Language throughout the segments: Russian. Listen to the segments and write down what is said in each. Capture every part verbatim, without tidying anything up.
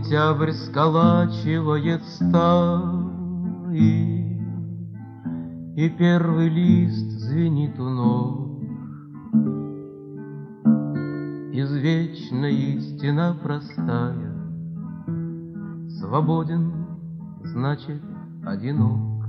Октябрь сколачивает стаи, и первый лист звенит у ног. Извечная истина простая: свободен, значит одинок.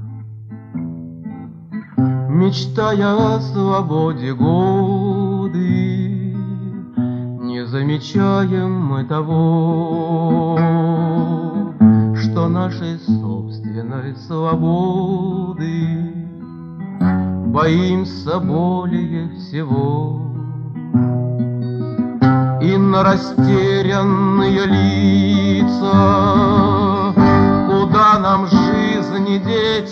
Мечтая о свободе годы, не замечаем мы того, что нашей собственной свободы боимся более всего. И на растерянные лица, куда нам жизни деть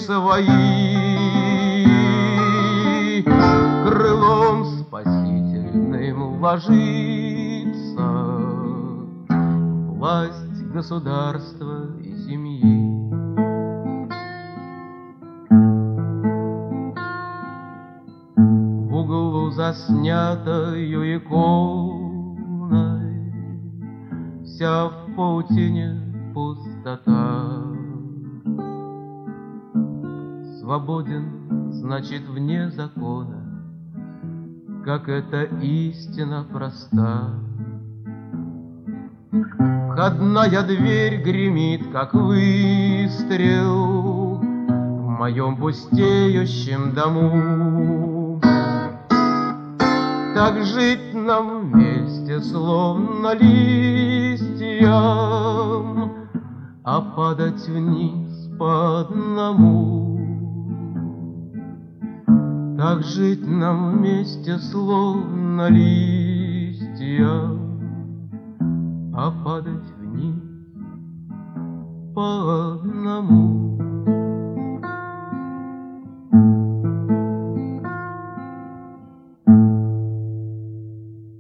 свои, крылом спасительным ложится власть государства и семьи. В углу заснятою иконой вся в паутине пустота. Свободен, значит, вне закона, как эта истина проста. Входная дверь гремит, как выстрел в моем пустеющем дому. Так жить нам вместе, словно листьям, а падать вниз по одному. Так жить нам вместе, словно листьям, а падать вниз по одному.